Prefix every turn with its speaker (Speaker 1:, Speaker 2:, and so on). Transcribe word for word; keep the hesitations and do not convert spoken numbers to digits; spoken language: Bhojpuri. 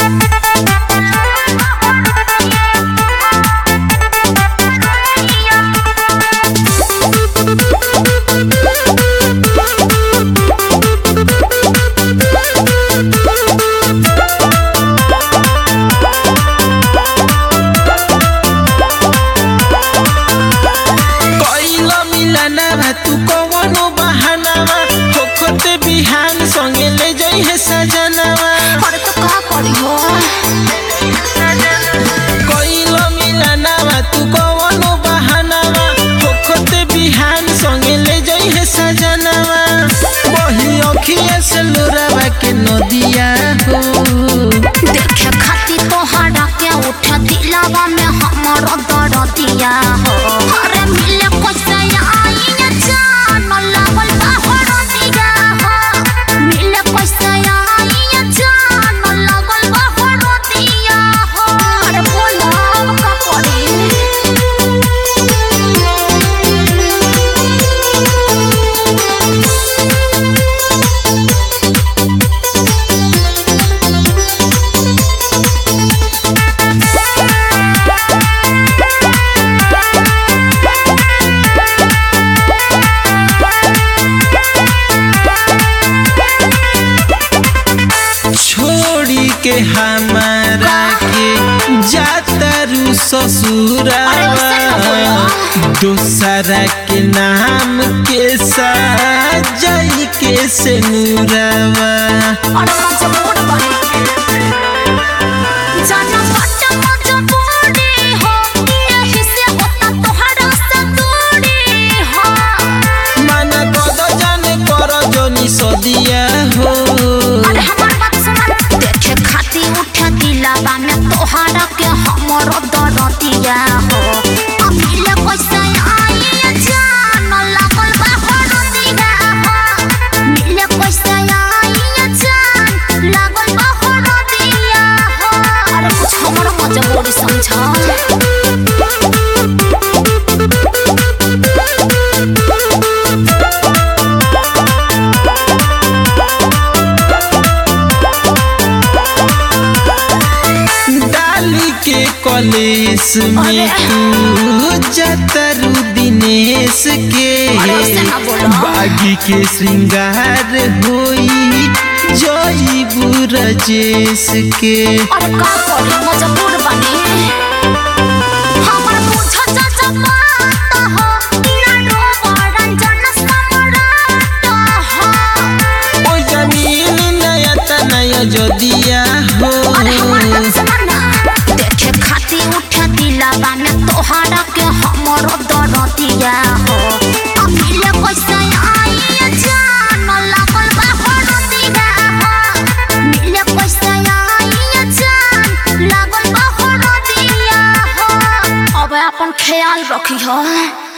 Speaker 1: तू कवनो बहानावा होखते बिहान संगे ले जाई है सजनावा।
Speaker 2: अरे तो का करी हो
Speaker 1: कोइलो मिलनावा तू कवनो बहानावा होखते बिहान संगे ले जाई है सजनावा। वही अखिया से लोरावा के नदिया हो
Speaker 2: देखे खाती तोहरा के उठा दिलावा में हमर दरदिया हो। अरे मिले कैसे आई जान लागल बा हरदिया हो। मिले कैसे आई जान लागल बा हरदिया हो। अरे बोलो का करी
Speaker 1: छोड़ी के हमारा के जातरू ससुरावा दूसरा के नाम के सजाई के से नूरावा।
Speaker 2: अरे मजबूर बने जाना बट मजबूरी हो यही से होता तोहरा से दूरी हो।
Speaker 1: माना कद जाने कर जोनी सदिया हो।
Speaker 2: अरे हमार बात सुन देखे खाती उठा दिलावा में तोहरा के हमर दरदिया हो। अमिले कैसे आई जान लागल बा हरदिया हो। मिले कैसे आई जान लागल बा हरदिया हो। अरे कुछ हमर मजबूरी समझा
Speaker 1: के कॉलेज में तू जतरू दिनेश के बागी के श्रृंगार होई जोई बुरजेश के।
Speaker 2: अरे का करी मजबूर बने हमर पूछा चाचा बात हो ना रोवरन जन सम्राट हो।
Speaker 1: ओ जमीन नया तनया जदिया हो।
Speaker 2: अरे हमार बात सुना देखे खाती उठा दिलावा में तोहरा के हमर दरदिया हो। अमिले कैसे आई जान लागल बा हरदिया हो। मिले कैसे आई जान लागल बा हरदिया हो। अब अपन ख्याल रखी हो।